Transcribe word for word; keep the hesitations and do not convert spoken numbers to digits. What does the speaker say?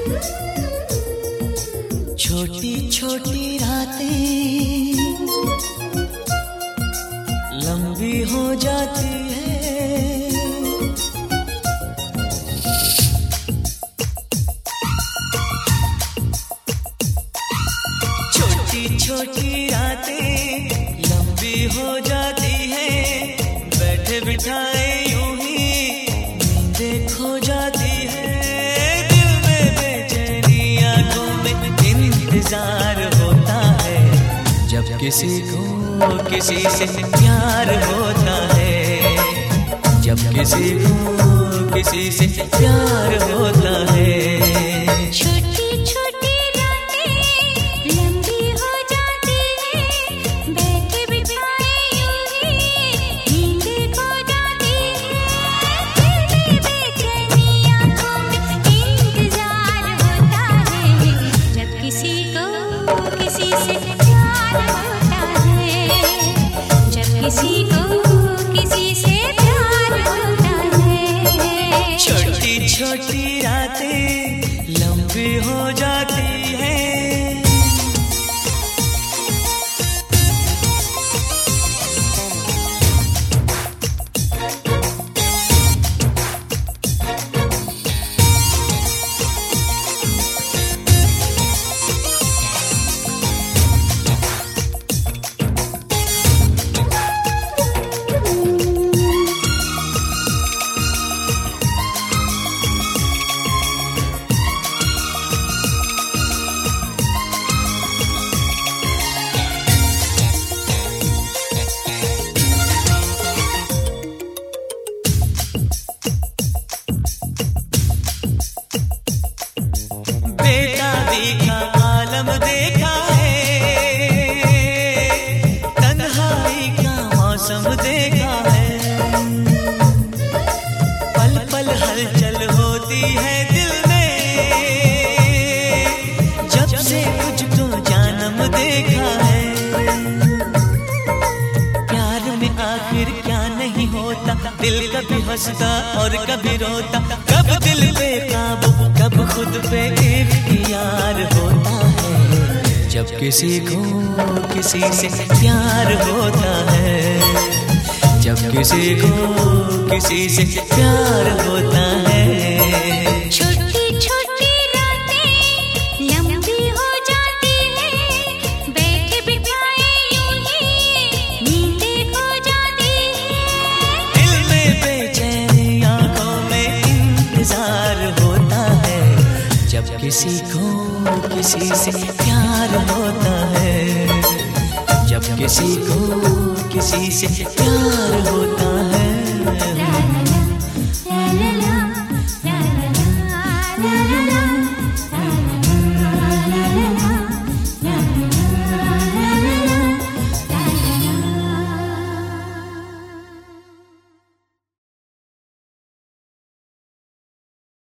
छोटी छोटी रातें लंबी हो जाती है, छोटी छोटी रातें लंबी हो जाती है, बैठे बिठाए यूं ही नींदें खो जाती है, दिल में बेचैनी आंखों में इंतजार होता है, जब किसी को किसी से प्यार होता है, जब किसी को किसी से प्यार होता है। छोटी छोटी रातें लंबी हो जाती है, बैठे बिठाए यूं ही नींदें खो जाती है, दिल में बेचैनी आंखों में इंतजार होता है, जब किसी को किसी से प्यार होता है, जब किसी को किसी से प्यार होता है। छोटी छोटी रातें लंबी हो जाती है। देखा आलम देखा है, तन्हाई का मौसम देखा है, पल पल हलचल होती है दिल में, जब से तुझको जानम देखा है, प्यार में आखिर क्या नहीं होता, दिल कभी हंसता और कभी रोता, कब दिल पे काबू कब खुद पे इख्तियार होता है, जब किसी को किसी से प्यार होता है, जब किसी को किसी से प्यार होता है। छोटी छोटी रातें लंबी हो जाती है, बैठे बिठाए यूं ही नींदें खो जाती है, दिल में बेचैनी आंखों में इंतजार होता है, जब किसी को किसी से प्यार होता है, जब किसी को किसी से प्यार होता है।